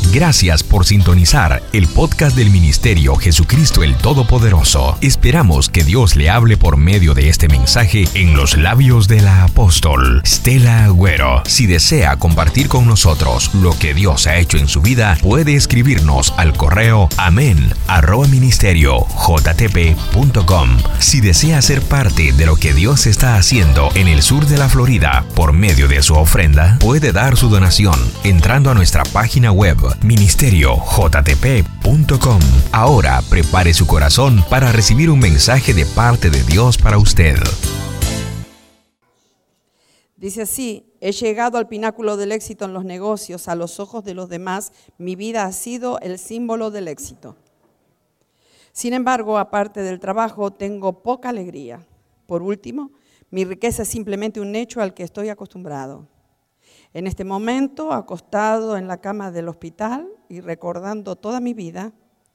Gracias por sintonizar el podcast del Ministerio Jesucristo el Todopoderoso. Esperamos que Dios le hable por medio de este mensaje en los labios de la apóstol Stella Agüero. Si desea compartir con nosotros lo que Dios ha hecho en su vida, puede escribirnos al correo amen@ministeriojtp.com. Si desea ser parte de lo que Dios está haciendo en el sur de la Florida por medio de su ofrenda, puede dar su donación entrando a nuestra página web ministeriojtp.com. Ahora prepare su corazón para recibir un mensaje de parte de Dios para usted. Dice así: he llegado al pináculo del éxito en los negocios. A los ojos de los demás, mi vida ha sido el símbolo del éxito. Sin embargo, aparte del trabajo, tengo poca alegría. Por último, mi riqueza es simplemente un hecho al que estoy acostumbrado. En este momento, acostado en la cama del hospital y recordando toda mi vida,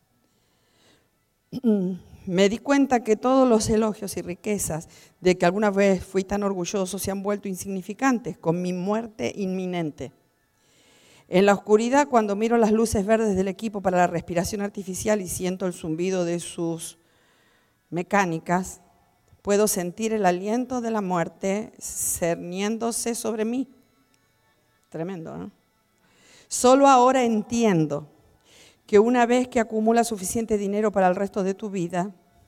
me di cuenta que todos los elogios y riquezas de que alguna vez fui tan orgulloso se han vuelto insignificantes con mi muerte inminente. En la oscuridad, cuando miro las luces verdes del equipo para la respiración artificial y siento el zumbido de sus mecánicas, puedo sentir el aliento de la muerte cerniéndose sobre mí. Tremendo, ¿no? Solo ahora entiendo que una vez que acumulas suficiente dinero para el resto de tu vida,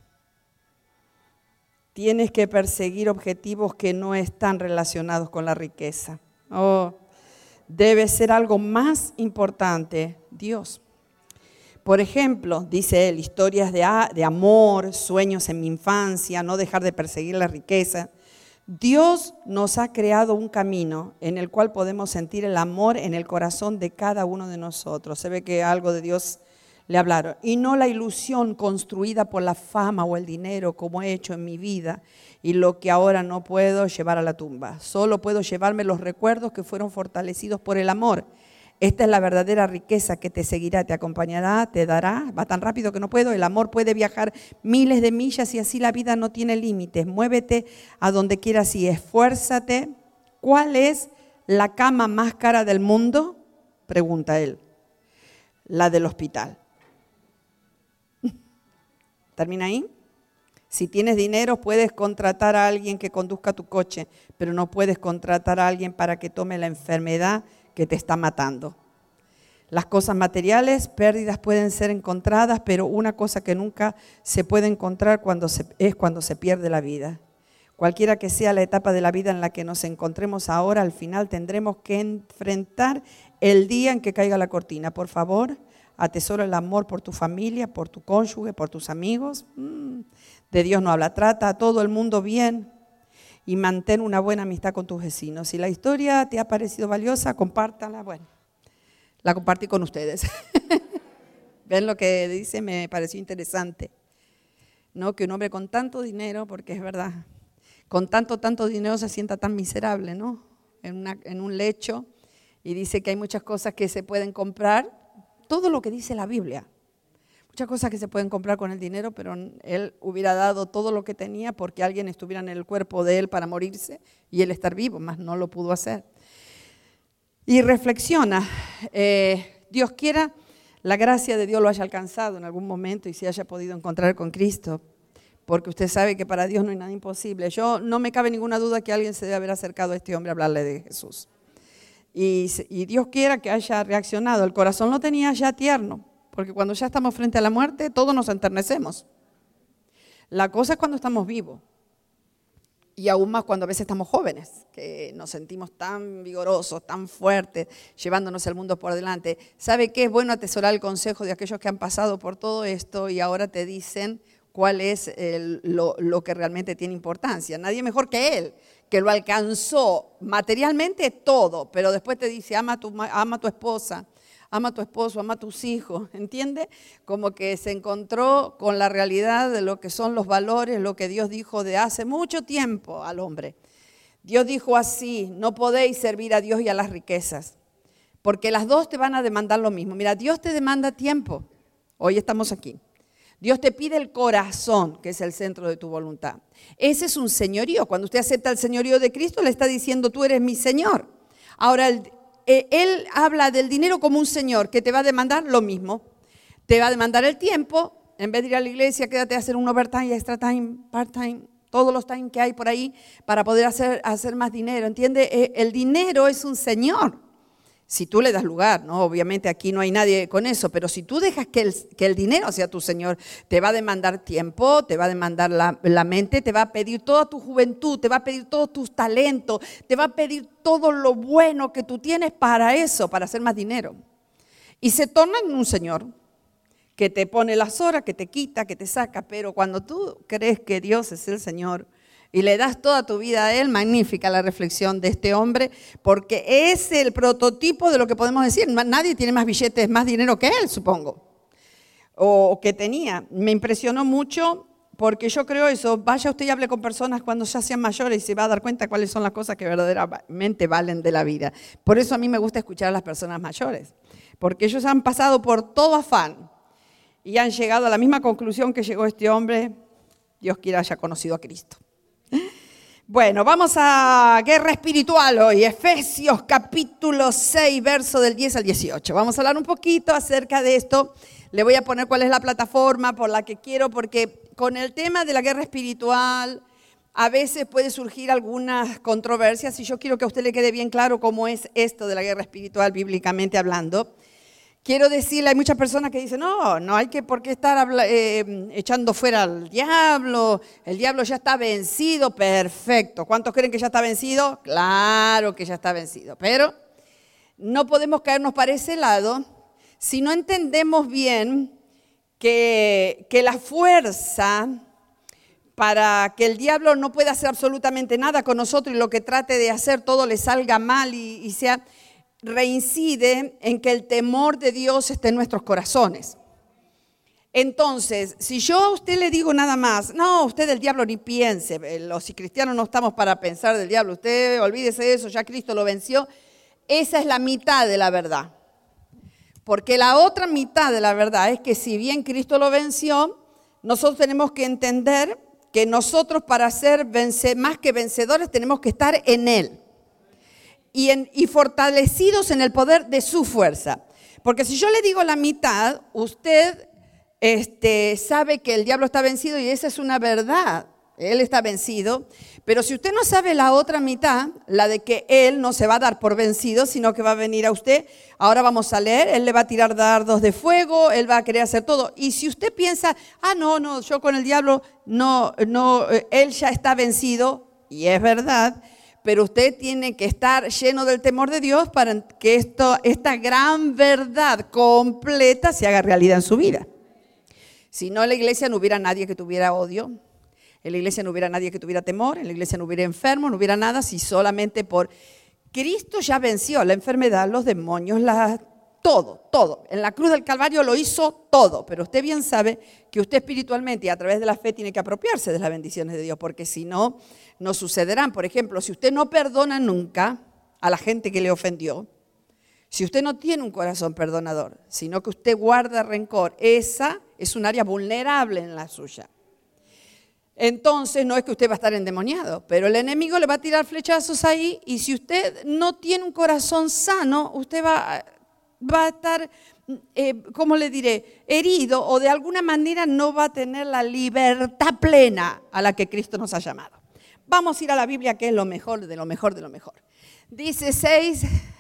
tienes que perseguir objetivos que no están relacionados con la riqueza. Debe ser algo más importante, Dios. Por ejemplo, dice él, historias de amor, sueños en mi infancia, no dejar de perseguir la riqueza. Dios nos ha creado un camino en el cual podemos sentir el amor en el corazón de cada uno de nosotros. Se ve que algo de Dios le hablaron. Y no la ilusión construida por la fama o el dinero como he hecho en mi vida y lo que ahora no puedo llevar a la tumba. Solo puedo llevarme los recuerdos que fueron fortalecidos por el amor. Esta es la verdadera riqueza que te seguirá, te acompañará, te dará. Va tan rápido que no puedo. El amor puede viajar miles de millas y así la vida no tiene límites. Muévete a donde quieras y esfuérzate. ¿Cuál es la cama más cara del mundo? Pregunta él. La del hospital. ¿Termina ahí? Si tienes dinero, puedes contratar a alguien que conduzca tu coche, pero no puedes contratar a alguien para que tome la enfermedad que te está matando. Las cosas materiales, pérdidas pueden ser encontradas, pero una cosa que nunca se puede encontrar es cuando se pierde la vida. Cualquiera que sea la etapa de la vida en la que nos encontremos ahora, al final tendremos que enfrentar el día en que caiga la cortina. Por favor, atesora el amor por tu familia, por tu cónyuge, por tus amigos. De Dios no habla. Trata a todo el mundo bien y mantén una buena amistad con tus vecinos. Si la historia te ha parecido valiosa, compártala. Bueno, la compartí con ustedes. ¿Ven lo que dice? Me pareció interesante. ¿No? Que un hombre con tanto dinero, porque es verdad, con tanto dinero se sienta tan miserable, ¿no? En un lecho, y dice que hay muchas cosas que se pueden comprar, todo lo que dice la Biblia. Muchas cosas que se pueden comprar con el dinero, pero él hubiera dado todo lo que tenía porque alguien estuviera en el cuerpo de él para morirse y él estar vivo, mas no lo pudo hacer. Y reflexiona, Dios quiera, la gracia de Dios lo haya alcanzado en algún momento y se haya podido encontrar con Cristo, porque usted sabe que para Dios no hay nada imposible. No me cabe ninguna duda que alguien se debe haber acercado a este hombre a hablarle de Jesús. Y Dios quiera que haya reaccionado. El corazón lo tenía ya tierno, porque cuando ya estamos frente a la muerte, todos nos enternecemos. La cosa es cuando estamos vivos. Y aún más cuando a veces estamos jóvenes, que nos sentimos tan vigorosos, tan fuertes, llevándonos el mundo por delante. ¿Sabe qué? Es bueno atesorar el consejo de aquellos que han pasado por todo esto y ahora te dicen cuál es lo que realmente tiene importancia. Nadie mejor que él, que lo alcanzó materialmente todo, pero después te dice, ama a tu esposa, ama a tu esposo, ama a tus hijos, ¿entiende? Como que se encontró con la realidad de lo que son los valores, lo que Dios dijo de hace mucho tiempo al hombre. Dios dijo así, no podéis servir a Dios y a las riquezas, porque las dos te van a demandar lo mismo. Mira, Dios te demanda tiempo, hoy estamos aquí. Dios te pide el corazón, que es el centro de tu voluntad. Ese es un señorío. Cuando usted acepta el señorío de Cristo, le está diciendo, tú eres mi Señor. Ahora, él habla del dinero como un señor que te va a demandar lo mismo. Te va a demandar el tiempo. En vez de ir a la iglesia, quédate a hacer un overtime, extra time, part-time, todos los time que hay por ahí para poder hacer más dinero. ¿Entiende? El dinero es un señor. Si tú le das lugar, ¿no? Obviamente aquí no hay nadie con eso, pero si tú dejas que el dinero sea tu señor, te va a demandar tiempo, te va a demandar la mente, te va a pedir toda tu juventud, te va a pedir todos tus talentos, te va a pedir todo lo bueno que tú tienes para eso, para hacer más dinero. Y se torna en un señor que te pone las horas, que te quita, que te saca, pero cuando tú crees que Dios es el Señor y le das toda tu vida a Él, magnífica la reflexión de este hombre, porque es el prototipo de lo que podemos decir. Nadie tiene más billetes, más dinero que él, supongo, o que tenía. Me impresionó mucho porque yo creo eso. Vaya usted y hable con personas cuando ya sean mayores y se va a dar cuenta cuáles son las cosas que verdaderamente valen de la vida. Por eso a mí me gusta escuchar a las personas mayores, porque ellos han pasado por todo afán y han llegado a la misma conclusión que llegó este hombre. Dios quiera haya conocido a Cristo. Bueno, vamos a guerra espiritual hoy, Efesios capítulo 6, verso del 10 al 18. Vamos a hablar un poquito acerca de esto. Le voy a poner cuál es la plataforma por la que quiero, porque con el tema de la guerra espiritual a veces puede surgir algunas controversias y yo quiero que a usted le quede bien claro cómo es esto de la guerra espiritual bíblicamente hablando. Quiero decirle, hay muchas personas que dicen, no hay que por qué estar echando fuera al diablo, el diablo ya está vencido, perfecto. ¿Cuántos creen que ya está vencido? Claro que ya está vencido, pero no podemos caernos para ese lado si no entendemos bien que la fuerza para que el diablo no pueda hacer absolutamente nada con nosotros y lo que trate de hacer todo le salga mal y sea... reincide en que el temor de Dios esté en nuestros corazones. Entonces, si yo a usted le digo nada más, no, usted del diablo ni piense, los cristianos no estamos para pensar del diablo, usted olvídese de eso, ya Cristo lo venció, esa es la mitad de la verdad. Porque la otra mitad de la verdad es que si bien Cristo lo venció, nosotros tenemos que entender que nosotros para ser más que vencedores tenemos que estar en Él. Y fortalecidos en el poder de su fuerza. Porque si yo le digo la mitad, usted sabe que el diablo está vencido y esa es una verdad. Él está vencido. Pero si usted no sabe la otra mitad, la de que él no se va a dar por vencido, sino que va a venir a usted. Ahora vamos a leer, él le va a tirar dardos de fuego, él va a querer hacer todo. Y si usted piensa, no, yo con el diablo, no, él ya está vencido, y es verdad, pero usted tiene que estar lleno del temor de Dios para que esta gran verdad completa se haga realidad en su vida. Si no, en la iglesia no hubiera nadie que tuviera odio, en la iglesia no hubiera nadie que tuviera temor, en la iglesia no hubiera enfermo, no hubiera nada, si solamente por Cristo ya venció la enfermedad, los demonios, todo. En la cruz del Calvario lo hizo todo, pero usted bien sabe que usted espiritualmente y a través de la fe tiene que apropiarse de las bendiciones de Dios, porque si no, no sucederán. Por ejemplo, si usted no perdona nunca a la gente que le ofendió, si usted no tiene un corazón perdonador, sino que usted guarda rencor, esa es un área vulnerable en la suya. Entonces no es que usted va a estar endemoniado, pero el enemigo le va a tirar flechazos ahí y si usted no tiene un corazón sano, usted va a estar, ¿cómo le diré?, herido o de alguna manera no va a tener la libertad plena a la que Cristo nos ha llamado. Vamos a ir a la Biblia, que es lo mejor de lo mejor de lo mejor. Dice 6,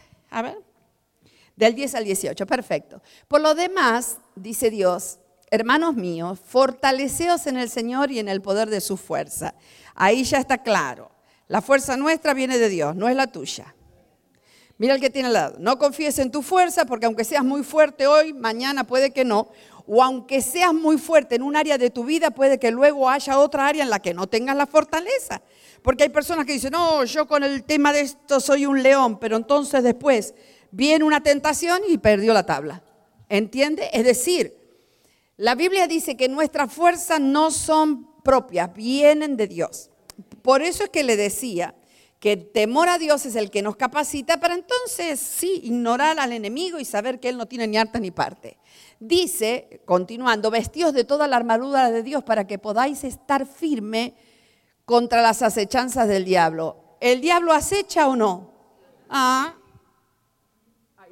del 10 al 18, perfecto. Por lo demás, dice Dios, hermanos míos, fortaleceos en el Señor y en el poder de su fuerza. Ahí ya está claro, la fuerza nuestra viene de Dios, no es la tuya. Mira el que tiene al lado, no confíes en tu fuerza porque aunque seas muy fuerte hoy, mañana puede que no. O aunque seas muy fuerte en un área de tu vida, puede que luego haya otra área en la que no tengas la fortaleza. Porque hay personas que dicen, no, yo con el tema de esto soy un león, pero entonces después viene una tentación y perdió la tabla. ¿Entiende? Es decir, la Biblia dice que nuestras fuerzas no son propias, vienen de Dios. Por eso es que le decía que el temor a Dios es el que nos capacita para entonces sí ignorar al enemigo y saber que él no tiene ni harta ni parte. Dice, continuando, vestíos de toda la armadura de Dios para que podáis estar firme contra las acechanzas del diablo. ¿El diablo acecha o no?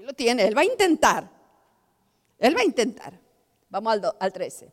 lo tiene, él va a intentar. Él va a intentar. Vamos al 13.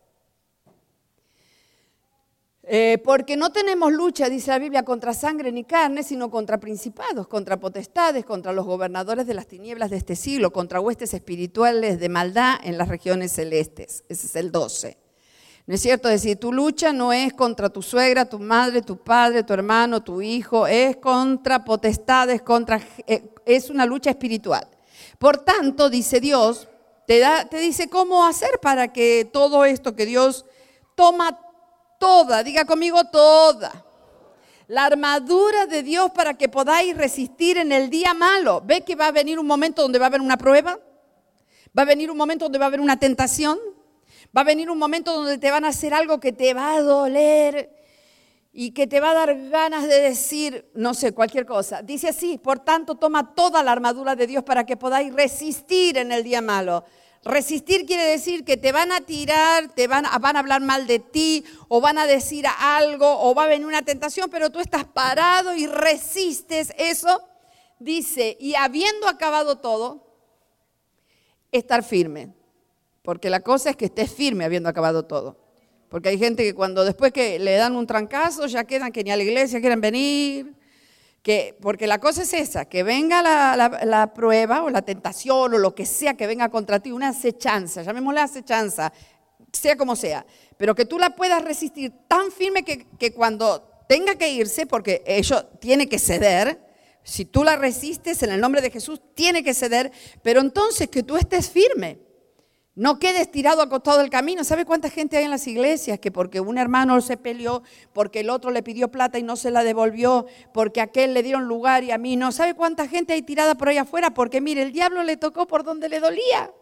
Porque no tenemos lucha, dice la Biblia, contra sangre ni carne, sino contra principados, contra potestades, contra los gobernadores de las tinieblas de este siglo, contra huestes espirituales de maldad en las regiones celestes. Ese es el 12. ¿No es cierto? Es decir, tu lucha no es contra tu suegra, tu madre, tu padre, tu hermano, tu hijo, es contra potestades, es una lucha espiritual. Por tanto, dice Dios, te dice cómo hacer para que todo esto que Dios toma toda, diga conmigo toda, la armadura de Dios para que podáis resistir en el día malo. ¿Ve que va a venir un momento donde va a haber una prueba? ¿Va a venir un momento donde va a haber una tentación? ¿Va a venir un momento donde te van a hacer algo que te va a doler y que te va a dar ganas de decir, no sé, cualquier cosa? Dice así, por tanto, toma toda la armadura de Dios para que podáis resistir en el día malo. Resistir quiere decir que te van a tirar, van a hablar mal de ti, o van a decir algo, o va a venir una tentación, pero tú estás parado y resistes eso. Dice, y habiendo acabado todo, estar firme. Porque la cosa es que estés firme habiendo acabado todo. Porque hay gente que cuando después que le dan un trancazo, ya quedan que ni a la iglesia quieren venir. Porque la cosa es esa, que venga la prueba o la tentación o lo que sea que venga contra ti, una acechanza, llamémosla acechanza, sea como sea, pero que tú la puedas resistir tan firme que cuando tenga que irse, porque ello tiene que ceder, si tú la resistes en el nombre de Jesús, tiene que ceder, pero entonces que tú estés firme. No quedes tirado acostado del camino. ¿Sabe cuánta gente hay en las iglesias que porque un hermano se peleó, porque el otro le pidió plata y no se la devolvió, porque a aquel le dieron lugar y a mí no? ¿Sabe cuánta gente hay tirada por ahí afuera? Porque mire, el diablo le tocó por donde le dolía.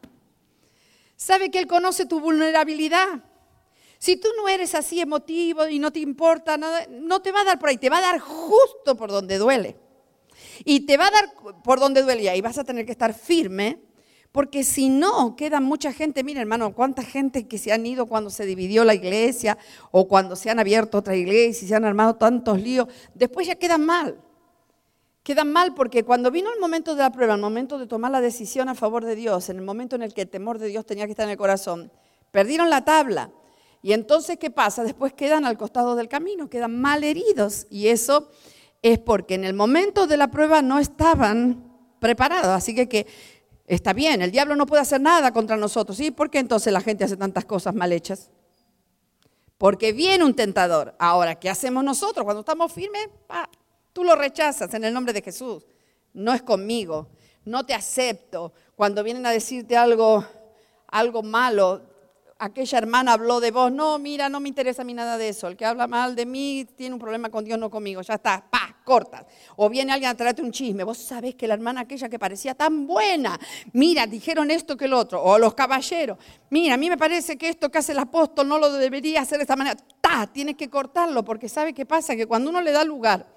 ¿Sabe que él conoce tu vulnerabilidad? Si tú no eres así emotivo y no te importa nada, no te va a dar por ahí, te va a dar justo por donde duele. Y te va a dar por donde duele y ahí vas a tener que estar firme. Porque si no, queda mucha gente, mire hermano, cuánta gente que se han ido cuando se dividió la iglesia o cuando se han abierto otra iglesia y se han armado tantos líos, después ya quedan mal. Quedan mal porque cuando vino el momento de la prueba, el momento de tomar la decisión a favor de Dios, en el momento en el que el temor de Dios tenía que estar en el corazón, perdieron la tabla. Y entonces, ¿qué pasa? Después quedan al costado del camino, quedan mal heridos. Y eso es porque en el momento de la prueba no estaban preparados. Así que está bien, el diablo no puede hacer nada contra nosotros. ¿Sí? ¿Por qué entonces la gente hace tantas cosas mal hechas? Porque viene un tentador. Ahora, ¿qué hacemos nosotros cuando estamos firmes? Tú lo rechazas en el nombre de Jesús. No es conmigo, no te acepto. Cuando vienen a decirte algo malo, aquella hermana habló de vos. No, mira, no me interesa a mí nada de eso. El que habla mal de mí tiene un problema con Dios, no conmigo. Ya está, cortas. O viene alguien a traerte un chisme. Vos sabés que la hermana aquella que parecía tan buena, mira, dijeron esto que el otro. O los caballeros, mira, a mí me parece que esto que hace el apóstol no lo debería hacer de esta manera. Tienes que cortarlo, porque ¿sabe qué pasa? Que cuando uno le da lugar,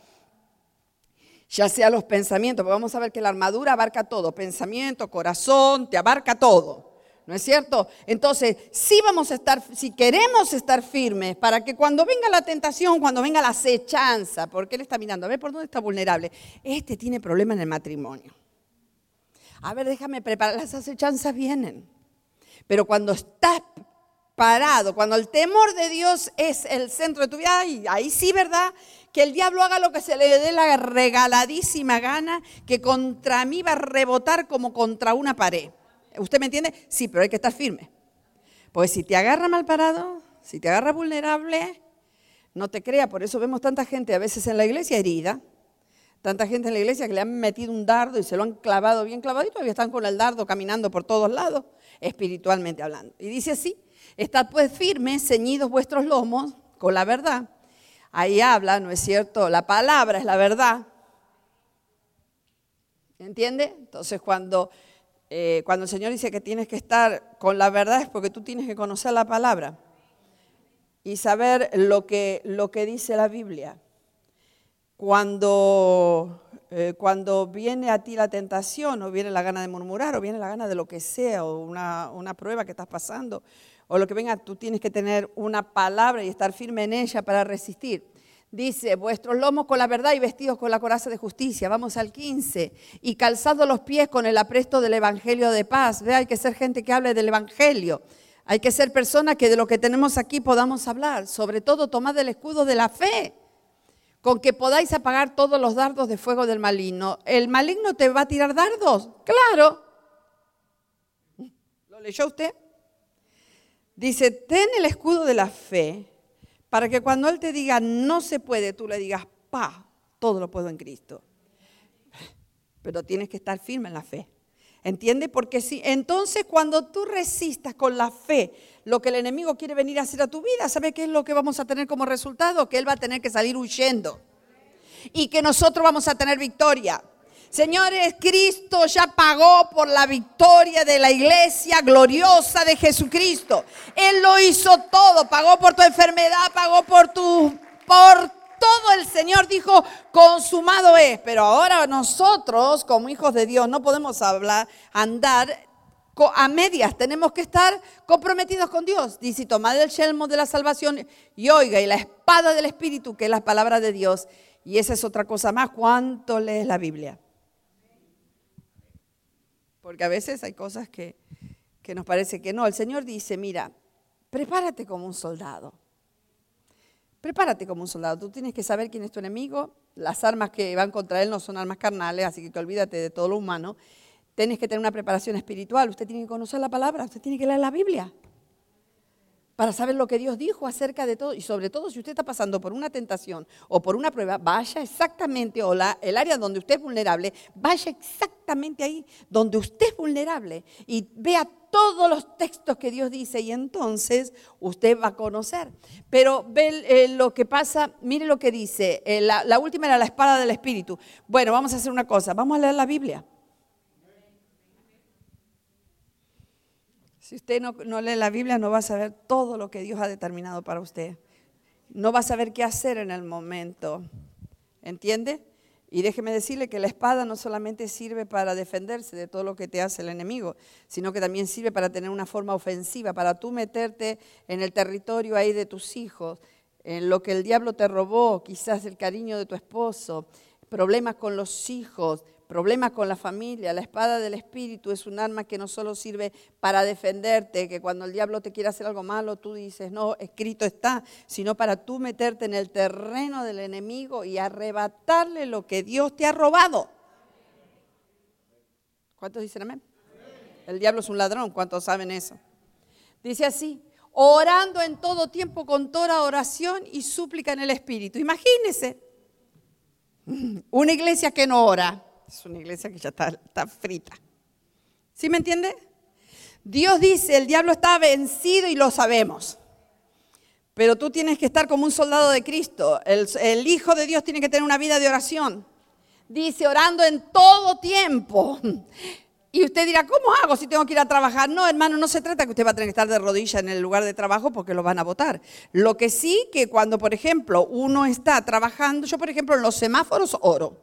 ya sea los pensamientos, porque vamos a ver que la armadura abarca todo, pensamiento, corazón, te abarca todo. ¿No es cierto? Entonces, si queremos estar firmes para que cuando venga la tentación, cuando venga la acechanza, porque él está mirando, a ver por dónde está vulnerable. Este tiene problema en el matrimonio. A ver, déjame preparar, las acechanzas vienen. Pero cuando estás parado, cuando el temor de Dios es el centro de tu vida, ahí sí, ¿verdad? Que el diablo haga lo que se le dé la regaladísima gana, que contra mí va a rebotar como contra una pared. ¿Usted me entiende? Sí, pero hay que estar firme. Pues si te agarra mal parado, si te agarra vulnerable, no te crea. Por eso vemos tanta gente a veces en la iglesia herida. Tanta gente en la iglesia que le han metido un dardo y se lo han clavado bien clavado y todavía están con el dardo caminando por todos lados, espiritualmente hablando. Y dice así, estad pues firmes, ceñidos vuestros lomos con la verdad. Ahí habla, ¿no es cierto? La palabra es la verdad. ¿Entiende? Entonces cuando el Señor dice que tienes que estar con la verdad es porque tú tienes que conocer la palabra y saber lo que dice la Biblia. Cuando viene a ti la tentación o viene la gana de murmurar o viene la gana de lo que sea o una prueba que estás pasando o lo que venga, tú tienes que tener una palabra y estar firme en ella para resistir. Dice, vuestros lomos con la verdad y vestidos con la coraza de justicia. Vamos al 15. Y calzados los pies con el apresto del evangelio de paz. Ve, hay que ser gente que hable del evangelio. Hay que ser personas que de lo que tenemos aquí podamos hablar. Sobre todo, tomad el escudo de la fe, con que podáis apagar todos los dardos de fuego del maligno. ¿El maligno te va a tirar dardos? Claro. ¿Lo leyó usted? Dice, ten el escudo de la fe, para que cuando Él te diga no se puede, tú le digas, todo lo puedo en Cristo. Pero tienes que estar firme en la fe. ¿Entiendes? Porque si entonces cuando tú resistas con la fe lo que el enemigo quiere venir a hacer a tu vida, ¿sabes qué es lo que vamos a tener como resultado? Que él va a tener que salir huyendo y que nosotros vamos a tener victoria. Señores, Cristo ya pagó por la victoria de la iglesia gloriosa de Jesucristo. Él lo hizo todo, pagó por tu enfermedad, pagó por todo. El Señor dijo, consumado es. Pero ahora nosotros, como hijos de Dios, no podemos andar a medias. Tenemos que estar comprometidos con Dios. Dice, tomad el yelmo de la salvación y oiga, y la espada del Espíritu, que es la palabra de Dios. Y esa es otra cosa más. ¿Cuánto lees la Biblia? Porque a veces hay cosas que nos parece que no. El Señor dice, mira, prepárate como un soldado. Prepárate como un soldado. Tú tienes que saber quién es tu enemigo. Las armas que van contra él no son armas carnales, así que olvídate de todo lo humano. Tienes que tener una preparación espiritual. Usted tiene que conocer la palabra, usted tiene que leer la Biblia para saber lo que Dios dijo acerca de todo. Y sobre todo, si usted está pasando por una tentación o por una prueba, vaya exactamente, el área donde usted es vulnerable, vaya exactamente ahí donde usted es vulnerable y vea todos los textos que Dios dice y entonces usted va a conocer. Pero ve lo que pasa, mire lo que dice, la última era la espada del Espíritu. Bueno, vamos a hacer una cosa, vamos a leer la Biblia. Si usted no lee la Biblia, no va a saber todo lo que Dios ha determinado para usted. No va a saber qué hacer en el momento. ¿Entiende? Y déjeme decirle que la espada no solamente sirve para defenderse de todo lo que te hace el enemigo, sino que también sirve para tener una forma ofensiva, para tú meterte en el territorio ahí de tus hijos, en lo que el diablo te robó, quizás el cariño de tu esposo, problemas con los hijos, problemas con la familia. La espada del Espíritu es un arma que no solo sirve para defenderte, que cuando el diablo te quiere hacer algo malo, tú dices, no, escrito está, sino para tú meterte en el terreno del enemigo y arrebatarle lo que Dios te ha robado. ¿Cuántos dicen amén? El diablo es un ladrón, ¿cuántos saben eso? Dice así, orando en todo tiempo con toda oración y súplica en el Espíritu. Imagínense, una iglesia que no ora. Es una iglesia que ya está frita. ¿Sí me entiende? Dios dice, el diablo está vencido y lo sabemos. Pero tú tienes que estar como un soldado de Cristo. El Hijo de Dios tiene que tener una vida de oración. Dice, orando en todo tiempo. Y usted dirá, ¿cómo hago si tengo que ir a trabajar? No, hermano, no se trata que usted va a tener que estar de rodillas en el lugar de trabajo porque lo van a botar. Lo que sí, que cuando, por ejemplo, uno está trabajando, yo, por ejemplo, en los semáforos oro.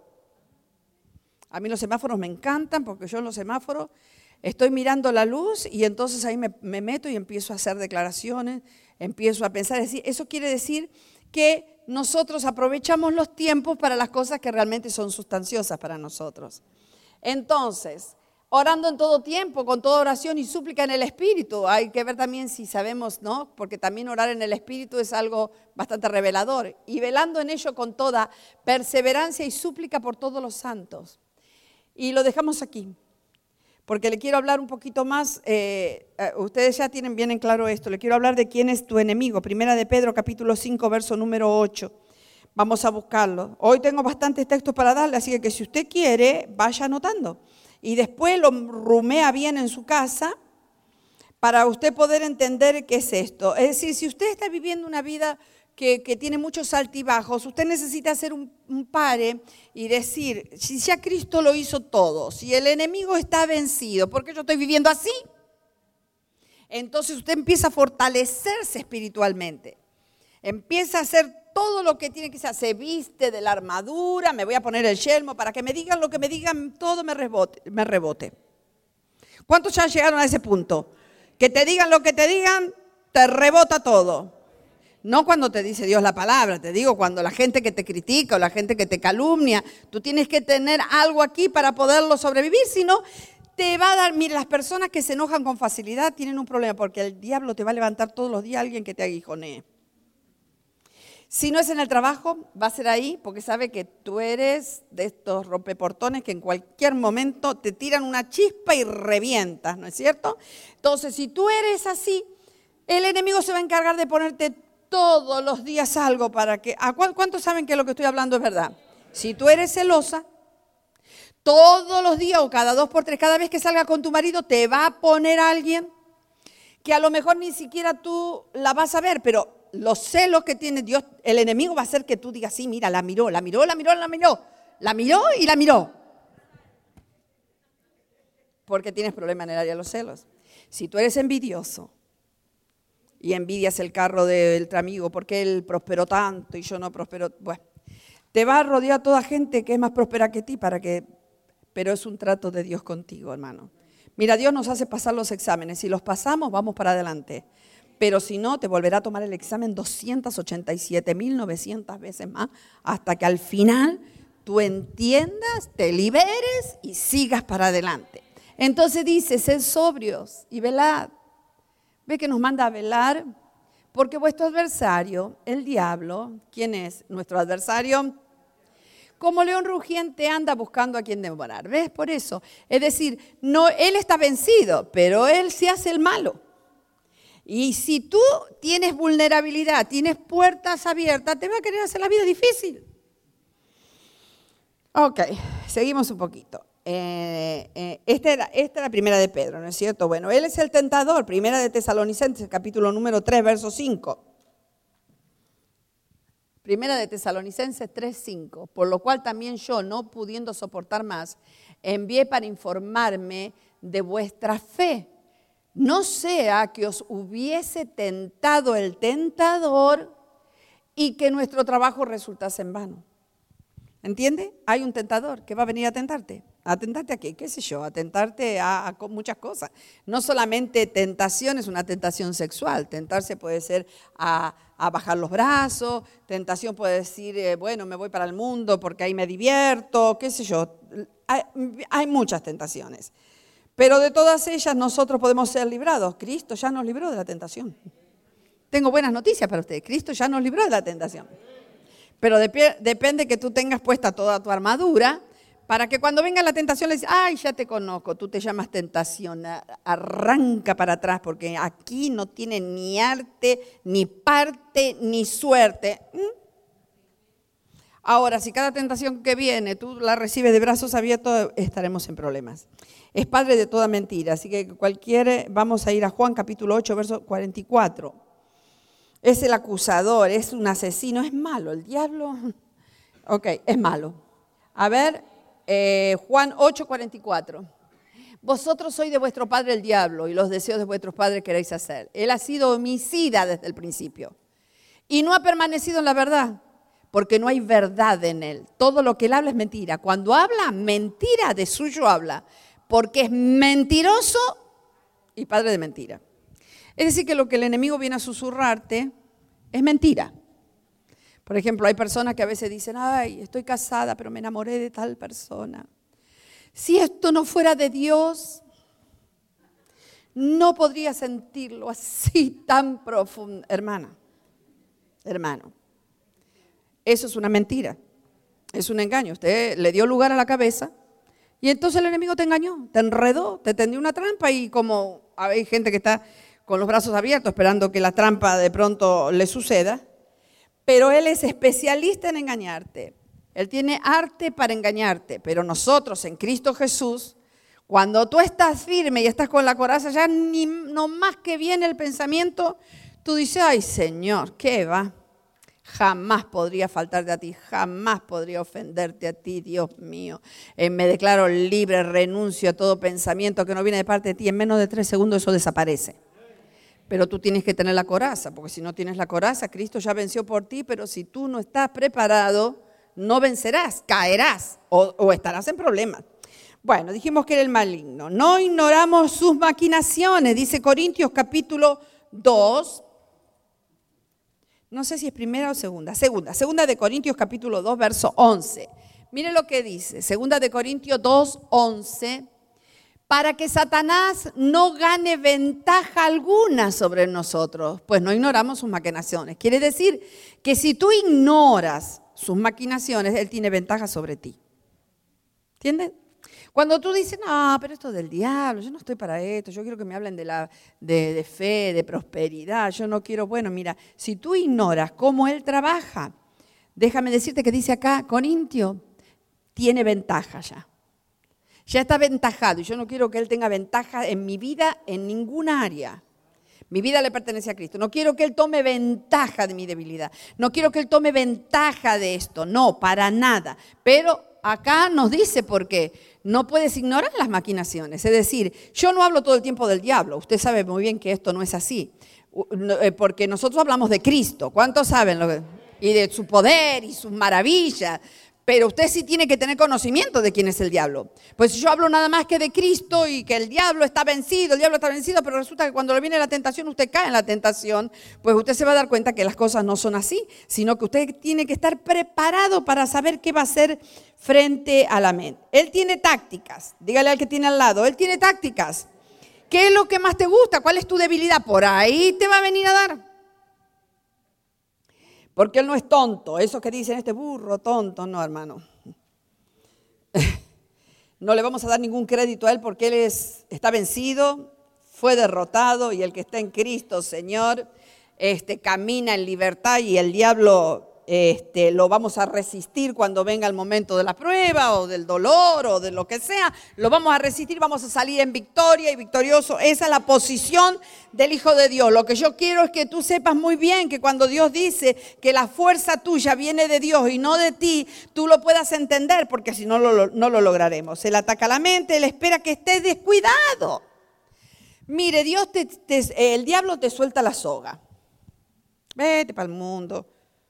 A mí los semáforos me encantan porque yo en los semáforos estoy mirando la luz y entonces ahí me meto y empiezo a hacer declaraciones, empiezo a pensar. Eso quiere decir que nosotros aprovechamos los tiempos para las cosas que realmente son sustanciosas para nosotros. Entonces, orando en todo tiempo, con toda oración y súplica en el Espíritu. Hay que ver también si sabemos, ¿no? Porque también orar en el Espíritu es algo bastante revelador. Y velando en ello con toda perseverancia y súplica por todos los santos. Y lo dejamos aquí, porque le quiero hablar un poquito más, ustedes ya tienen bien en claro esto, le quiero hablar de quién es tu enemigo. Primera de Pedro, capítulo 5, verso número 8. Vamos a buscarlo. Hoy tengo bastantes textos para darle, así que si usted quiere, vaya anotando. Y después lo rumea bien en su casa para usted poder entender qué es esto. Es decir, si usted está viviendo una vida que tiene muchos altibajos, usted necesita hacer un pare y decir, si ya Cristo lo hizo todo, si el enemigo está vencido, ¿por qué yo estoy viviendo así? Entonces usted empieza a fortalecerse espiritualmente, empieza a hacer todo lo que tiene que hacer, se viste de la armadura, me voy a poner el yelmo para que me digan lo que me digan, todo me rebote. ¿Cuántos ya llegaron a ese punto? Que te digan lo que te digan, te rebota todo. No cuando te dice Dios la palabra, te digo cuando la gente que te critica o la gente que te calumnia, tú tienes que tener algo aquí para poderlo sobrevivir, si no te va a dar, mira, las personas que se enojan con facilidad tienen un problema porque el diablo te va a levantar todos los días a alguien que te aguijonee. Si no es en el trabajo, va a ser ahí porque sabe que tú eres de estos rompeportones que en cualquier momento te tiran una chispa y revientas, ¿no es cierto? Entonces, si tú eres así, el enemigo se va a encargar de ponerte todos los días algo para que... ¿Cuántos saben que lo que estoy hablando es verdad? Si tú eres celosa, todos los días o cada 2 por 3, cada vez que salga con tu marido, te va a poner a alguien que a lo mejor ni siquiera tú la vas a ver, pero los celos que tiene Dios, el enemigo va a hacer que tú digas, sí, mira, la miró y la miró. Porque tienes problema en el área de los celos. Si tú eres envidioso y envidias el carro del otro amigo porque él prosperó tanto y yo no prospero, bueno, te va a rodear toda gente que es más próspera que ti pero es un trato de Dios contigo, hermano. Mira, Dios nos hace pasar los exámenes. Si los pasamos, vamos para adelante. Pero si no, te volverá a tomar el examen 287.900 veces más hasta que al final tú entiendas, te liberes y sigas para adelante. Entonces dice, sed sobrios y velad. ¿Ve que nos manda a velar? Porque vuestro adversario, el diablo, ¿quién es nuestro adversario? Como león rugiente anda buscando a quien devorar. ¿Ves? Por eso. Es decir, no, él está vencido, pero él se hace el malo. Y si tú tienes vulnerabilidad, tienes puertas abiertas, te va a querer hacer la vida difícil. Ok, seguimos un poquito. Esta era primera de Pedro, ¿no es cierto? Bueno, él es el tentador, primera de Tesalonicenses, capítulo número 3, verso 5. Primera de Tesalonicenses 3:5, por lo cual también yo, no pudiendo soportar más, envié para informarme de vuestra fe. No sea que os hubiese tentado el tentador y que nuestro trabajo resultase en vano. ¿Entiende? Hay un tentador que va a venir a tentarte. ¿A tentarte a qué? ¿Qué sé yo? A tentarte a muchas cosas. No solamente tentación es una tentación sexual. Tentarse puede ser a bajar los brazos. Tentación puede decir, bueno, me voy para el mundo porque ahí me divierto. ¿Qué sé yo? Hay muchas tentaciones. Pero de todas ellas nosotros podemos ser librados. Cristo ya nos libró de la tentación. Tengo buenas noticias para ustedes. Cristo ya nos libró de la tentación. Pero depende que tú tengas puesta toda tu armadura para que cuando venga la tentación le digas, ay, ya te conozco, tú te llamas tentación, arranca para atrás porque aquí no tiene ni arte, ni parte, ni suerte. Ahora, si cada tentación que viene tú la recibes de brazos abiertos, estaremos en problemas. Es padre de toda mentira, así que vamos a ir a Juan capítulo 8, verso 44. Es el acusador, es un asesino, es malo, el diablo, ok, es malo. A ver, Juan 8, 44. Vosotros sois de vuestro padre el diablo y los deseos de vuestros padres queréis hacer. Él ha sido homicida desde el principio y no ha permanecido en la verdad, porque no hay verdad en él. Todo lo que él habla es mentira. Cuando habla, mentira de suyo habla, porque es mentiroso y padre de mentira. Es decir, que lo que el enemigo viene a susurrarte es mentira. Por ejemplo, hay personas que a veces dicen, ay, estoy casada, pero me enamoré de tal persona. Si esto no fuera de Dios, no podría sentirlo así tan profundo. Hermano, eso es una mentira, es un engaño. Usted le dio lugar a la cabeza y entonces el enemigo te engañó, te enredó, te tendió una trampa y como hay gente que está con los brazos abiertos esperando que la trampa de pronto le suceda, pero él es especialista en engañarte. Él tiene arte para engañarte, pero nosotros en Cristo Jesús, cuando tú estás firme y estás con la coraza, ya no más que viene el pensamiento, tú dices, ay Señor, ¿qué va? Jamás podría faltarte a ti, jamás podría ofenderte a ti, Dios mío. Me declaro libre, renuncio a todo pensamiento que no viene de parte de ti. En menos de 3 segundos eso desaparece. Pero tú tienes que tener la coraza, porque si no tienes la coraza, Cristo ya venció por ti, pero si tú no estás preparado, no vencerás, caerás o estarás en problemas. Bueno, dijimos que era el maligno. No ignoramos sus maquinaciones, dice Corintios capítulo 2. No sé si es primera o segunda. Segunda de Corintios capítulo 2, verso 11. Mire lo que dice. Segunda de Corintios 2, 11. Para que Satanás no gane ventaja alguna sobre nosotros, pues no ignoramos sus maquinaciones. Quiere decir que si tú ignoras sus maquinaciones, él tiene ventaja sobre ti. ¿Entiendes? Cuando tú dices, no, pero esto es del diablo, yo no estoy para esto, yo quiero que me hablen de fe, de prosperidad, yo no quiero, bueno, mira, si tú ignoras cómo él trabaja, déjame decirte que dice acá, Corintio, tiene ventaja ya. Ya está aventajado y yo no quiero que él tenga ventaja en mi vida en ninguna área. Mi vida le pertenece a Cristo. No quiero que él tome ventaja de mi debilidad. No quiero que él tome ventaja de esto. No, para nada. Pero acá nos dice por qué. No puedes ignorar las maquinaciones. Es decir, yo no hablo todo el tiempo del diablo. Usted sabe muy bien que esto no es así. Porque nosotros hablamos de Cristo. ¿Cuántos saben? Y de su poder y sus maravillas. Pero usted sí tiene que tener conocimiento de quién es el diablo. Pues yo hablo nada más que de Cristo y que el diablo está vencido, pero resulta que cuando le viene la tentación, usted cae en la tentación, pues usted se va a dar cuenta que las cosas no son así, sino que usted tiene que estar preparado para saber qué va a hacer frente a la mente. Él tiene tácticas, dígale al que tiene al lado, él tiene tácticas. ¿Qué es lo que más te gusta? ¿Cuál es tu debilidad? Por ahí te va a venir a dar. Porque él no es tonto. Eso que dicen, este burro tonto, no, hermano. No le vamos a dar ningún crédito a él porque él está vencido, fue derrotado y el que está en Cristo, Señor, camina en libertad y el diablo lo vamos a resistir cuando venga el momento de la prueba o del dolor o de lo que sea. Lo vamos a resistir, vamos a salir en victoria y victorioso. Esa es la posición del Hijo de Dios. Lo que yo quiero es que tú sepas muy bien que cuando Dios dice que la fuerza tuya viene de Dios y no de ti, tú lo puedas entender, porque si no, no lo lograremos. Él ataca la mente, él espera que estés descuidado. Mire, el diablo te suelta la soga. Vete para el mundo.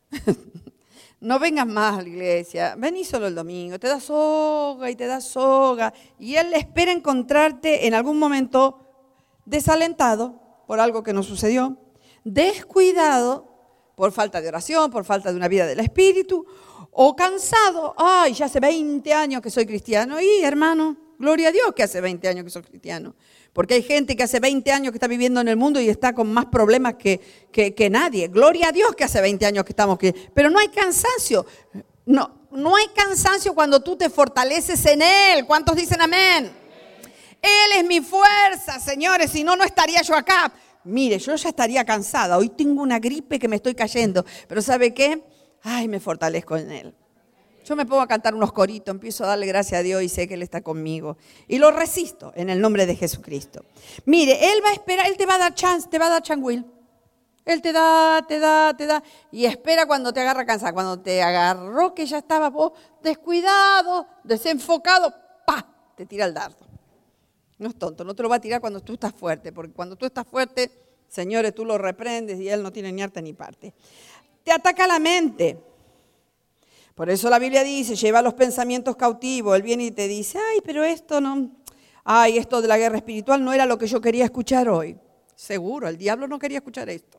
No vengas más a la iglesia, vení solo el domingo, te da soga y te da soga. Y él espera encontrarte en algún momento desalentado por algo que no sucedió, descuidado por falta de oración, por falta de una vida del Espíritu, o cansado. Ay, ya hace 20 años que soy cristiano. Y hermano, gloria a Dios que hace 20 años que soy cristiano. Porque hay gente que hace 20 años que está viviendo en el mundo y está con más problemas que nadie. Gloria a Dios que hace 20 años que estamos aquí. Pero no hay cansancio. No hay cansancio cuando tú te fortaleces en Él. ¿Cuántos dicen amén? Él es mi fuerza, señores. Si no, no estaría yo acá. Mire, yo ya estaría cansada. Hoy tengo una gripe que me estoy cayendo. Pero ¿sabe qué? Ay, me fortalezco en Él. Yo me pongo a cantar unos coritos, empiezo a darle gracias a Dios y sé que Él está conmigo. Y lo resisto en el nombre de Jesucristo. Mire, Él va a esperar, Él te va a dar chance, te va a dar changüil. Él te da. Y espera cuando te agarra cansada. Cuando te agarró que ya estabas vos descuidado, desenfocado, ¡pa! Te tira el dardo. No es tonto, no te lo va a tirar cuando tú estás fuerte. Porque cuando tú estás fuerte, señores, tú lo reprendes y Él no tiene ni arte ni parte. Te ataca la mente. Por eso la Biblia dice, lleva los pensamientos cautivos. Él viene y te dice, ay, pero esto no, ay, esto de la guerra espiritual no era lo que yo quería escuchar hoy. Seguro, el diablo no quería escuchar esto.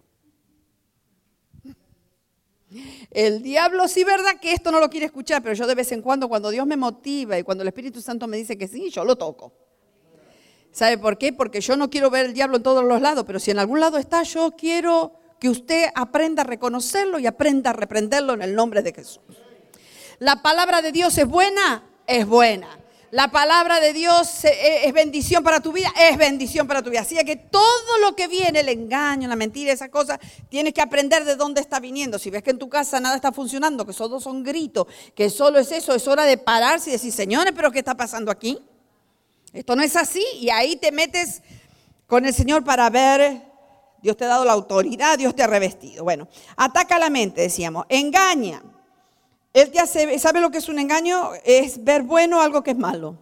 El diablo sí, verdad que esto no lo quiere escuchar, pero yo de vez en cuando Dios me motiva y cuando el Espíritu Santo me dice que sí, yo lo toco. ¿Sabe por qué? Porque yo no quiero ver el diablo en todos los lados, pero si en algún lado está, yo quiero que usted aprenda a reconocerlo y aprenda a reprenderlo en el nombre de Jesús. La palabra de Dios es buena, es buena. La palabra de Dios es bendición para tu vida, es bendición para tu vida. Así que todo lo que viene, el engaño, la mentira, esas cosas, tienes que aprender de dónde está viniendo. Si ves que en tu casa nada está funcionando, que solo son gritos, que solo es eso, es hora de pararse y decir, señores, ¿pero qué está pasando aquí? Esto no es así. Y ahí te metes con el Señor para ver, Dios te ha dado la autoridad, Dios te ha revestido. Bueno, ataca la mente, decíamos, engaña. Él te hace, ¿sabe lo que es un engaño? Es ver bueno algo que es malo.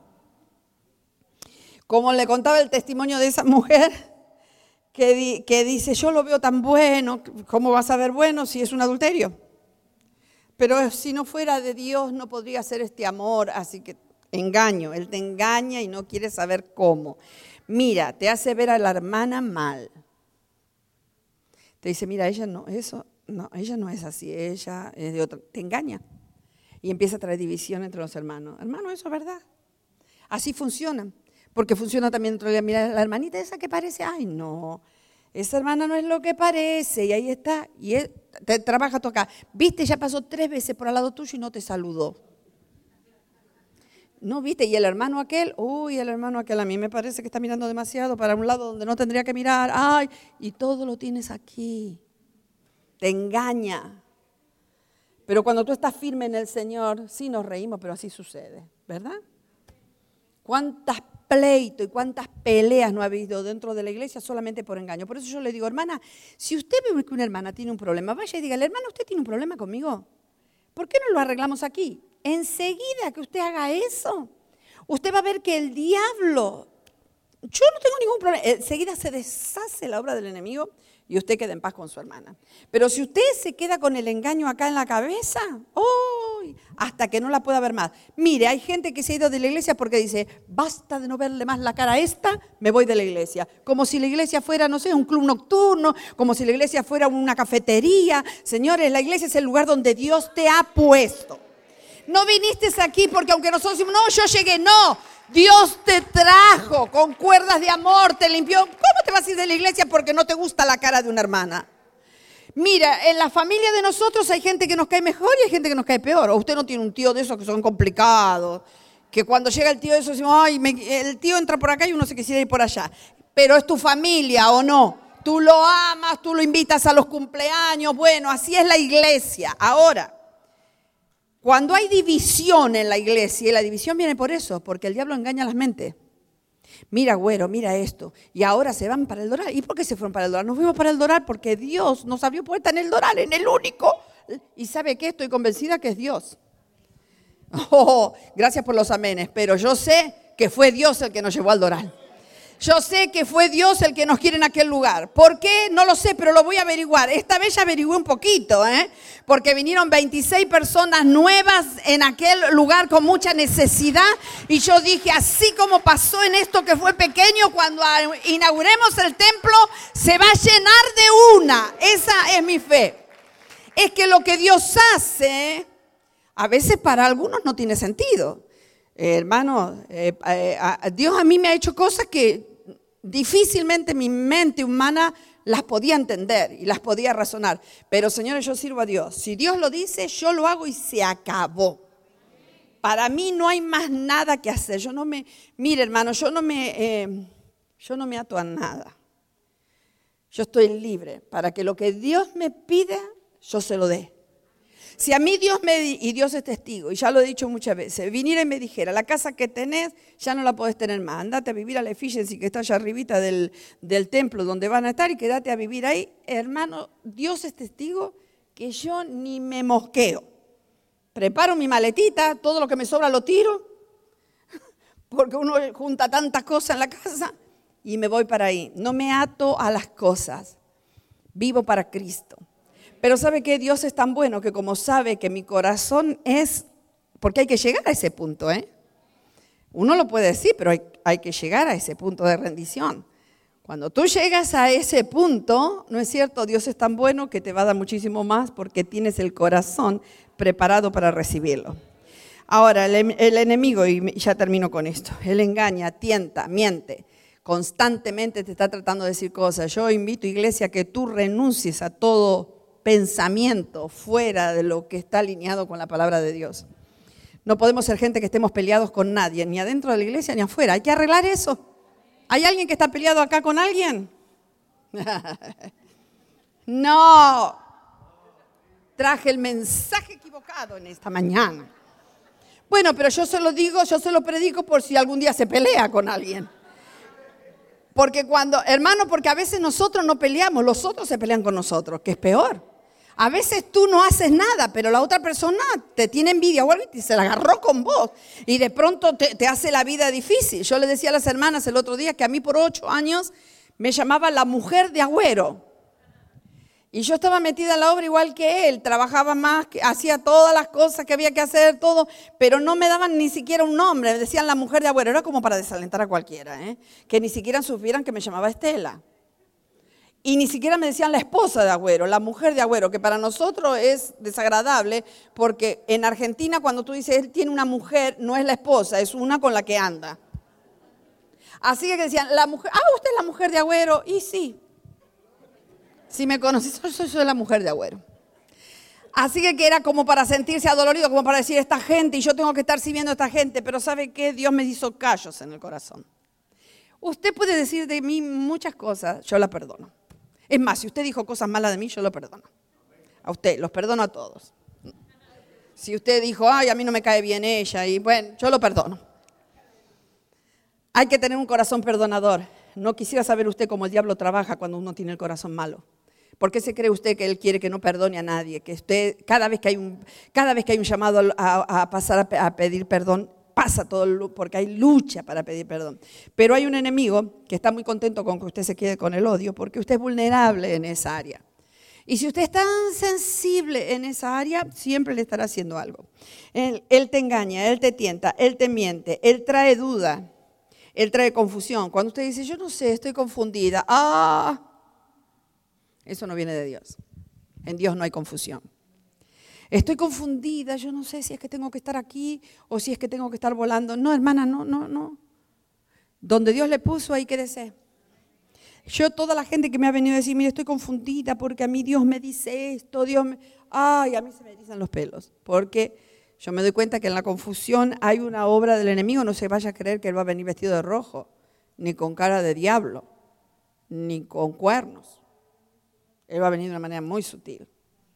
Como le contaba el testimonio de esa mujer que dice, yo lo veo tan bueno, ¿cómo vas a ver bueno si es un adulterio? Pero si no fuera de Dios no podría ser este amor, así que engaño. Él te engaña y no quiere saber cómo. Mira, te hace ver a la hermana mal. Te dice, mira, ella no, eso no, ella no es así, ella es de otra. Te engaña. Y empieza a traer división entre los hermanos. Hermano, eso es verdad. Así funciona. Porque funciona también dentro de la hermanita esa que parece, ay no, esa hermana no es lo que parece. Y ahí está, y él te trabaja tú acá. Viste, ya pasó 3 veces por al lado tuyo y no te saludó. No, viste, y el hermano aquel, el hermano aquel a mí me parece que está mirando demasiado para un lado donde no tendría que mirar. Ay, y todo lo tienes aquí. Te engaña. Pero cuando tú estás firme en el Señor, sí nos reímos, pero así sucede, ¿verdad? ¿Cuántas pleitos y cuántas peleas no ha habido dentro de la iglesia solamente por engaño? Por eso yo le digo, hermana, si usted ve que una hermana tiene un problema, vaya y dígale, hermana, ¿usted tiene un problema conmigo? ¿Por qué no lo arreglamos aquí? Enseguida que usted haga eso, usted va a ver que el diablo, yo no tengo ningún problema, enseguida se deshace la obra del enemigo y usted queda en paz con su hermana. Pero si usted se queda con el engaño acá en la cabeza, hasta que no la pueda ver más. Mire, hay gente que se ha ido de la iglesia porque dice, basta de no verle más la cara a esta, me voy de la iglesia. Como si la iglesia fuera, no sé, un club nocturno, como si la iglesia fuera una cafetería. Señores, la iglesia es el lugar donde Dios te ha puesto. No viniste aquí porque aunque nosotros decimos, no, yo llegué, no. Dios te trajo con cuerdas de amor, te limpió. ¿Cómo te vas a ir de la iglesia porque no te gusta la cara de una hermana? Mira, en la familia de nosotros hay gente que nos cae mejor y hay gente que nos cae peor. O usted no tiene un tío de esos que son complicados, que cuando llega el tío de esos decimos, ay, el tío entra por acá y uno se quisiera ir por allá. Pero es tu familia o no. Tú lo amas, tú lo invitas a los cumpleaños. Bueno, así es la iglesia. Ahora, cuando hay división en la iglesia, y la división viene por eso, porque el diablo engaña las mentes. Mira, güero, mira esto. Y ahora se van para el Doral. ¿Y por qué se fueron para el Doral? Nos fuimos para el Doral porque Dios nos abrió puerta en el Doral, en el único. ¿Y sabe qué? Estoy convencida que es Dios. Gracias por los amenes, pero yo sé que fue Dios el que nos llevó al Doral. Yo sé que fue Dios el que nos quiere en aquel lugar. ¿Por qué? No lo sé, pero lo voy a averiguar. Esta vez ya averigué un poquito, porque vinieron 26 personas nuevas en aquel lugar con mucha necesidad. Y yo dije, así como pasó en esto que fue pequeño, cuando inauguremos el templo, se va a llenar de una. Esa es mi fe. Es que lo que Dios hace, a veces para algunos no tiene sentido. Hermano, Dios a mí me ha hecho cosas que difícilmente mi mente humana las podía entender y las podía razonar. Pero señores, yo sirvo a Dios. Si Dios lo dice, yo lo hago y se acabó. Para mí no hay más nada que hacer. Mire hermano, yo no me ato a nada. Yo estoy libre para que lo que Dios me pida, yo se lo dé. Si a mí y Dios es testigo, y ya lo he dicho muchas veces, viniera y me dijera, la casa que tenés ya no la podés tener más, andate a vivir a la Efficiency que está allá arribita del templo donde van a estar y quédate a vivir ahí. Hermano, Dios es testigo que yo ni me mosqueo. Preparo mi maletita, todo lo que me sobra lo tiro, porque uno junta tantas cosas en la casa y me voy para ahí. No me ato a las cosas, vivo para Cristo. Pero ¿sabe qué? Dios es tan bueno que como sabe que mi corazón es, porque hay que llegar a ese punto, Uno lo puede decir, pero hay que llegar a ese punto de rendición. Cuando tú llegas a ese punto, ¿no es cierto? Dios es tan bueno que te va a dar muchísimo más porque tienes el corazón preparado para recibirlo. Ahora, el enemigo, y ya termino con esto, él engaña, tienta, miente. Constantemente te está tratando de decir cosas. Yo invito, iglesia, que tú renuncies a todo pensamiento fuera de lo que está alineado con la palabra de Dios. No podemos ser gente que estemos peleados con nadie, ni adentro de la iglesia ni afuera. Hay que arreglar eso. ¿Hay alguien que está peleado acá con alguien? No. Traje el mensaje equivocado en esta mañana. Bueno, pero yo se lo digo, yo se lo predico por si algún día se pelea con alguien. Porque porque a veces nosotros no peleamos, los otros se pelean con nosotros, que es peor. A veces tú no haces nada, pero la otra persona te tiene envidia o algo y se la agarró con vos. Y de pronto te hace la vida difícil. Yo le decía a las hermanas el otro día que a mí por 8 años me llamaba la mujer de Agüero. Y yo estaba metida en la obra igual que él, trabajaba más, hacía todas las cosas que había que hacer, todo, pero no me daban ni siquiera un nombre, me decían la mujer de Agüero, era como para desalentar a cualquiera, que ni siquiera supieran que me llamaba Estela. Y ni siquiera me decían la esposa de Agüero, la mujer de Agüero, que para nosotros es desagradable porque en Argentina cuando tú dices él tiene una mujer, no es la esposa, es una con la que anda. Así que decían, la mujer, usted es la mujer de Agüero. Y sí, si me conoces, soy la mujer de Agüero. Así que era como para sentirse adolorido, como para decir esta gente y yo tengo que estar sirviendo a esta gente. Pero ¿sabe qué? Dios me hizo callos en el corazón. Usted puede decir de mí muchas cosas, yo la perdono. Es más, si usted dijo cosas malas de mí, yo lo perdono. A usted, los perdono a todos. Si usted dijo, a mí no me cae bien ella, y bueno, yo lo perdono. Hay que tener un corazón perdonador. No quisiera saber usted cómo el diablo trabaja cuando uno tiene el corazón malo. ¿Por qué se cree usted que él quiere que no perdone a nadie? Que usted, cada vez que hay un llamado a pasar a pedir perdón, pasa todo, porque hay lucha para pedir perdón. Pero hay un enemigo que está muy contento con que usted se quede con el odio, porque usted es vulnerable en esa área. Y si usted es tan sensible en esa área, siempre le estará haciendo algo. Él te engaña, él te tienta, él te miente, él trae duda, él trae confusión. Cuando usted dice, yo no sé, estoy confundida. Eso no viene de Dios. En Dios no hay confusión. Estoy confundida, yo no sé si es que tengo que estar aquí o si es que tengo que estar volando. No, hermana, no. Donde Dios le puso, ahí quédese. Yo, toda la gente que me ha venido a decir, mire, estoy confundida porque a mí Dios me dice esto, a mí se me erizan los pelos. Porque yo me doy cuenta que en la confusión hay una obra del enemigo. No se vaya a creer que él va a venir vestido de rojo, ni con cara de diablo, ni con cuernos. Él va a venir de una manera muy sutil,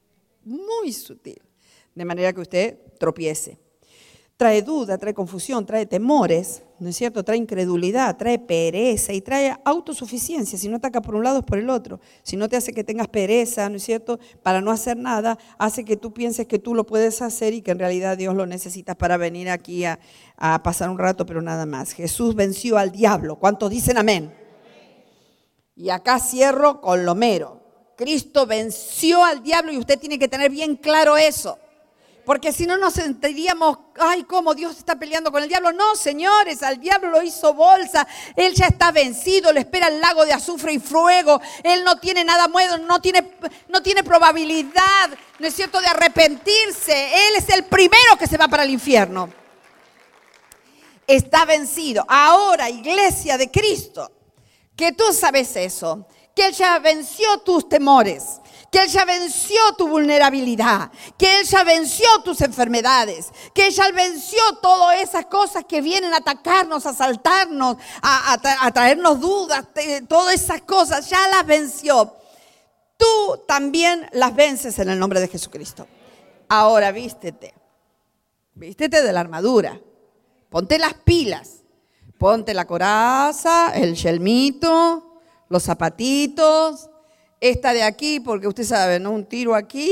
de manera que usted tropiece. Trae duda, trae confusión, trae temores, ¿no es cierto? Trae incredulidad, trae pereza y trae autosuficiencia. Si no ataca por un lado es por el otro. Si no te hace que tengas pereza, ¿no es cierto? Para no hacer nada, hace que tú pienses que tú lo puedes hacer y que en realidad Dios lo necesitas para venir aquí a pasar un rato, pero nada más. Jesús venció al diablo. ¿Cuántos dicen amén? Y acá cierro con lo mero. Cristo venció al diablo y usted tiene que tener bien claro eso. Porque si no nos sentiríamos, ¿cómo Dios está peleando con el diablo? No, señores, al diablo lo hizo bolsa. Él ya está vencido, le espera el lago de azufre y fuego. Él no tiene nada bueno, no tiene probabilidad, ¿no es cierto?, de arrepentirse. Él es el primero que se va para el infierno. Está vencido. Ahora, iglesia de Cristo, que tú sabes eso, que Él ya venció tus temores, que Él ya venció tu vulnerabilidad, que Él ya venció tus enfermedades, que Él ya venció todas esas cosas que vienen a atacarnos, a asaltarnos, a traernos dudas, todas esas cosas, ya las venció. Tú también las vences en el nombre de Jesucristo. Ahora vístete de la armadura, ponte las pilas, ponte la coraza, el yelmito, los zapatitos, esta de aquí, porque usted sabe, ¿no? Un tiro aquí,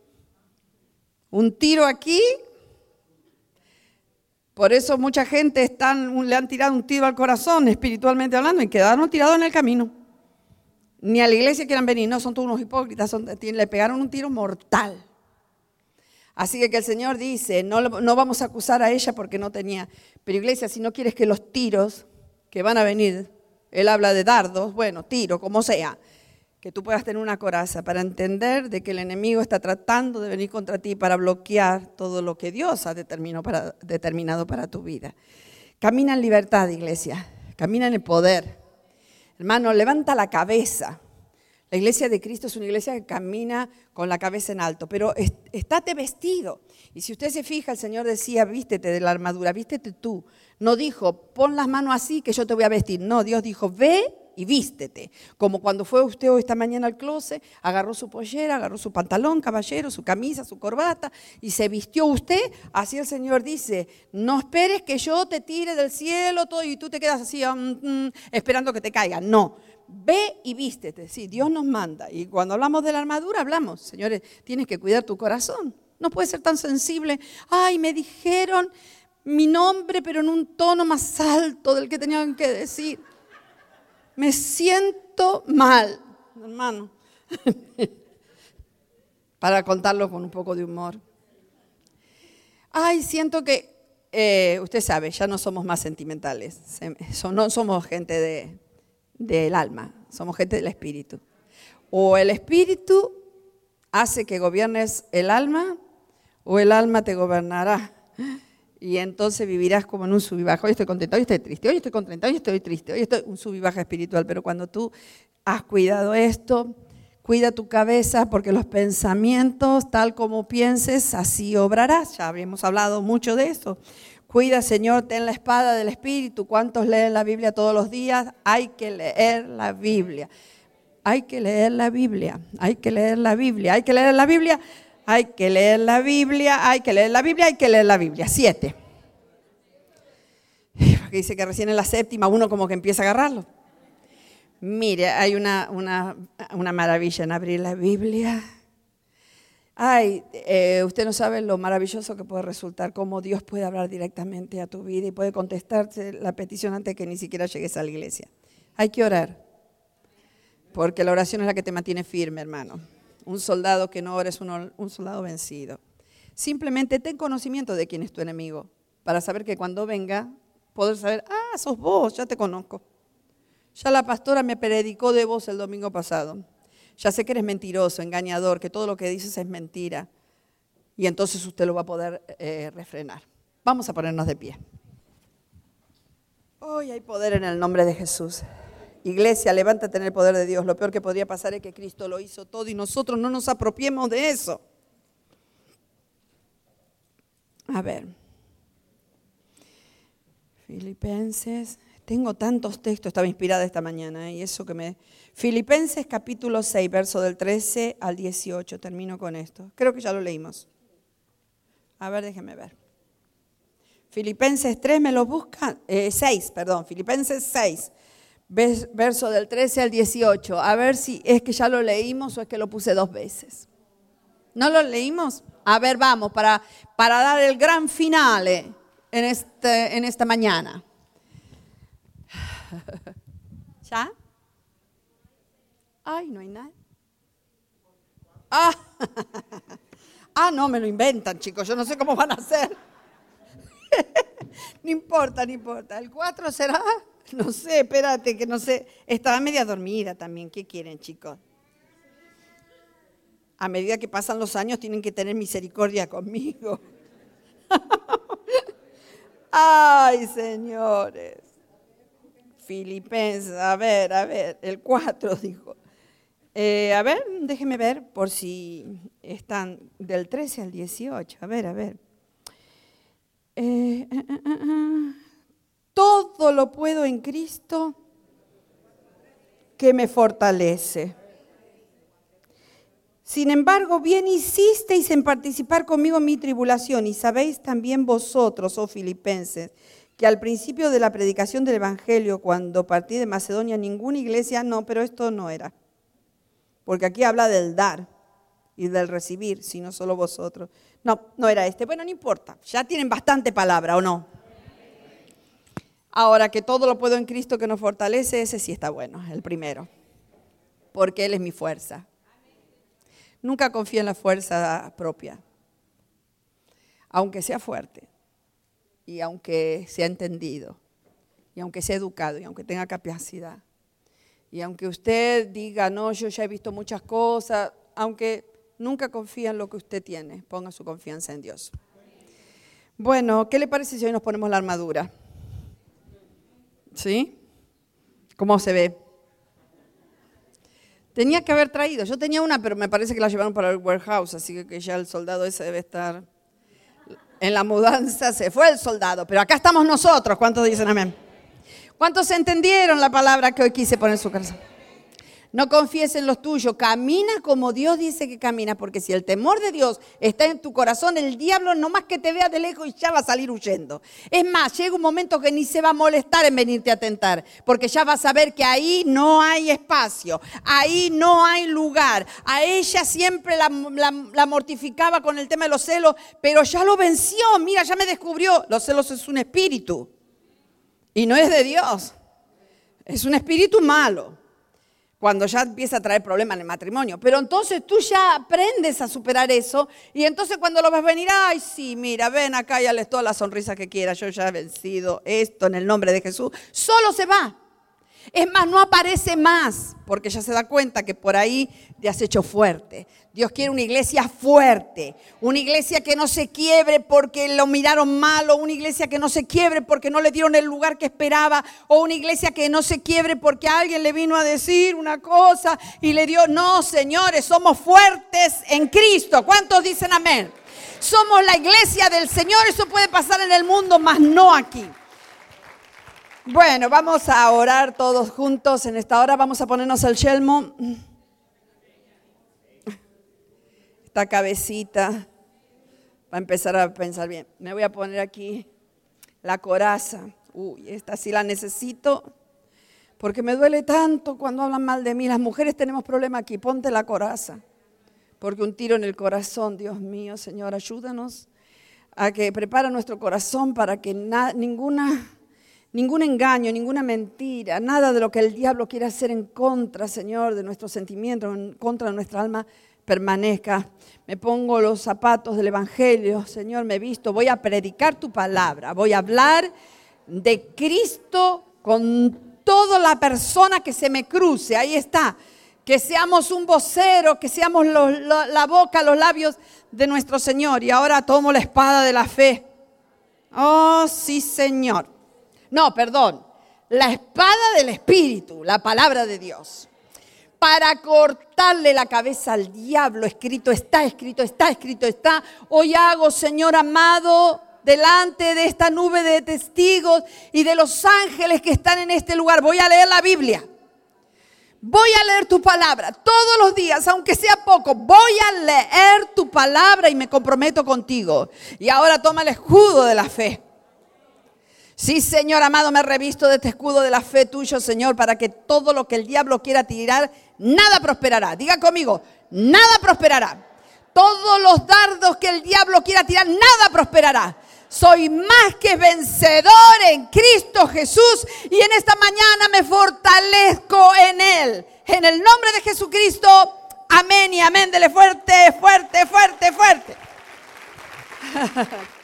por eso mucha gente le han tirado un tiro al corazón, espiritualmente hablando, y quedaron tirados en el camino. Ni a la iglesia quieran venir, no, son todos unos hipócritas, le pegaron un tiro mortal. Así que el Señor dice, no vamos a acusar a ella porque no tenía, pero iglesia, si no quieres que los tiros que van a venir, Él habla de dardos, tiro, como sea, que tú puedas tener una coraza para entender de que el enemigo está tratando de venir contra ti para bloquear todo lo que Dios ha determinado para tu vida. Camina en libertad, iglesia, camina en el poder. Hermano, levanta la cabeza. La iglesia de Cristo es una iglesia que camina con la cabeza en alto, pero estate vestido. Y si usted se fija, el Señor decía, vístete de la armadura, vístete tú. No dijo, pon las manos así que yo te voy a vestir. No, Dios dijo, ve y vístete. Como cuando fue usted hoy esta mañana al closet, agarró su pollera, agarró su pantalón, caballero, su camisa, su corbata y se vistió usted. Así el Señor dice, no esperes que yo te tire del cielo todo y tú te quedas así esperando que te caiga. No. Ve y vístete, sí, Dios nos manda. Y cuando hablamos de la armadura, hablamos, señores, tienes que cuidar tu corazón. No puedes ser tan sensible. Me dijeron mi nombre, pero en un tono más alto del que tenían que decir. Me siento mal, hermano. Para contarlo con un poco de humor. Siento que, usted sabe, ya no somos más sentimentales. No somos gente del alma, somos gente del espíritu. O el espíritu hace que gobiernes el alma, o el alma te gobernará. Y entonces vivirás como en un sub y baja. Hoy estoy contenta, hoy estoy triste, hoy estoy contenta, hoy estoy triste, hoy estoy un sub y baja espiritual. Pero cuando tú has cuidado esto, cuida tu cabeza, porque los pensamientos, tal como pienses, así obrarás. Ya habíamos hablado mucho de eso. Cuida, Señor, ten la espada del Espíritu. ¿Cuántos leen la Biblia todos los días? Hay que leer la Biblia. Hay que leer la Biblia. Hay que leer la Biblia. Hay que leer la Biblia. Hay que leer la Biblia. Hay que leer la Biblia. Hay que leer la Biblia. 7. Porque dice que recién en la 7ª uno como que empieza a agarrarlo. Mire, hay una maravilla en abrir la Biblia. Ay, usted no sabe lo maravilloso que puede resultar, cómo Dios puede hablar directamente a tu vida y puede contestarte la petición antes que ni siquiera llegues a la iglesia. Hay que orar, porque la oración es la que te mantiene firme, hermano. Un soldado que no ora es un soldado vencido. Simplemente ten conocimiento de quién es tu enemigo, para saber que cuando venga, poder saber, sos vos, ya te conozco. Ya la pastora me predicó de vos el domingo pasado. Ya sé que eres mentiroso, engañador, que todo lo que dices es mentira. Y entonces usted lo va a poder refrenar. Vamos a ponernos de pie. Hoy hay poder en el nombre de Jesús. Iglesia, levántate en el poder de Dios. Lo peor que podría pasar es que Cristo lo hizo todo y nosotros no nos apropiemos de eso. A ver. Filipenses. Tengo tantos textos, estaba inspirada esta mañana, y eso que me... Filipenses capítulo 6, verso del 13 al 18, termino con esto. Creo que ya lo leímos. A ver, déjenme ver. Filipenses 3, ¿me lo buscan? 6, perdón, Filipenses 6, verso del 13 al 18. A ver si es que ya lo leímos o es que lo puse 2 veces. ¿No lo leímos? A ver, vamos, para dar el gran finale en esta mañana. ¿Ya? Ay, no hay nada. No, me lo inventan, chicos. Yo no sé cómo van a hacer. No importa, no importa. ¿El 4 será? No sé, espérate, que no sé. Estaba media dormida también. ¿Qué quieren, chicos? A medida que pasan los años tienen que tener misericordia conmigo. Ay, señores. Filipenses, a ver, el 4 dijo. A ver, déjeme ver por si están del 13 al 18. A ver. Todo lo puedo en Cristo que me fortalece. Sin embargo, bien hicisteis en participar conmigo en mi tribulación, y sabéis también vosotros, oh filipenses, que al principio de la predicación del Evangelio, cuando partí de Macedonia, ninguna iglesia, pero esto no era. Porque aquí habla del dar y del recibir, sino solo vosotros. No era este. Bueno, no importa, ya tienen bastante palabra, ¿o no? Ahora, que todo lo puedo en Cristo que nos fortalece, ese sí está bueno, el primero. Porque Él es mi fuerza. Nunca confío en la fuerza propia, aunque sea fuerte. Y aunque sea entendido, y aunque sea educado, y aunque tenga capacidad, y aunque usted diga, no, yo ya he visto muchas cosas, aunque nunca confía en lo que usted tiene, ponga su confianza en Dios. Bueno, ¿qué le parece si hoy nos ponemos la armadura? ¿Sí? ¿Cómo se ve? Tenía que haber traído, yo tenía una, pero me parece que la llevaron para el warehouse, así que ya el soldado ese debe estar... En la mudanza se fue el soldado, pero acá estamos nosotros. ¿Cuántos dicen amén? ¿Cuántos entendieron la palabra que hoy quise poner en su corazón? No confíes en los tuyos, camina como Dios dice que camina, porque si el temor de Dios está en tu corazón, el diablo no más que te vea de lejos y ya va a salir huyendo. Es más, llega un momento que ni se va a molestar en venirte a tentar, porque ya va a saber que ahí no hay espacio, ahí no hay lugar. A ella siempre la mortificaba con el tema de los celos, pero ya lo venció, mira, ya me descubrió. Los celos es un espíritu y no es de Dios, es un espíritu malo. Cuando ya empieza a traer problemas en el matrimonio. Pero entonces tú ya aprendes a superar eso. Y entonces cuando lo ves venir, ay, sí, mira, ven acá y dale toda la sonrisa que quieras. Yo ya he vencido esto en el nombre de Jesús. Solo se va. Es más, no aparece más, porque ya se da cuenta que por ahí te has hecho fuerte. Dios quiere una iglesia fuerte, una iglesia que no se quiebre porque lo miraron mal, o una iglesia que no se quiebre porque no le dieron el lugar que esperaba, o una iglesia que no se quiebre porque alguien le vino a decir una cosa y le dio. No, señores, somos fuertes en Cristo. ¿Cuántos dicen amén? Somos la iglesia del Señor. Eso puede pasar en el mundo, mas no aquí. Bueno, vamos a orar todos juntos en esta hora. Vamos a ponernos el yelmo. Esta cabecita va a empezar a pensar bien. Me voy a poner aquí la coraza. Uy, esta sí la necesito porque me duele tanto cuando hablan mal de mí. Las mujeres tenemos problema aquí. Ponte la coraza. Porque un tiro en el corazón, Dios mío, Señor, ayúdanos a que prepara nuestro corazón para que ningún engaño, ninguna mentira, nada de lo que el diablo quiere hacer en contra, Señor, de nuestros sentimientos, en contra de nuestra alma, permanezca. Me pongo los zapatos del Evangelio, Señor, me visto, voy a predicar tu palabra, voy a hablar de Cristo con toda la persona que se me cruce. Ahí está, que seamos un vocero, que seamos la boca, los labios de nuestro Señor. Y ahora tomo la espada de la fe. Oh, sí, Señor. No, perdón, la espada del Espíritu, la palabra de Dios, para cortarle la cabeza al diablo. Escrito está, escrito está, escrito está. Hoy hago, Señor amado, delante de esta nube de testigos y de los ángeles que están en este lugar, voy a leer la Biblia. Voy a leer tu palabra todos los días, aunque sea poco. Voy a leer tu palabra y me comprometo contigo. Y ahora toma el escudo de la fe. Sí, Señor amado, me revisto de este escudo de la fe tuyo, Señor, para que todo lo que el diablo quiera tirar, nada prosperará. Diga conmigo, nada prosperará. Todos los dardos que el diablo quiera tirar, nada prosperará. Soy más que vencedor en Cristo Jesús y en esta mañana me fortalezco en Él. En el nombre de Jesucristo, amén y amén. Dele fuerte, fuerte, fuerte, fuerte.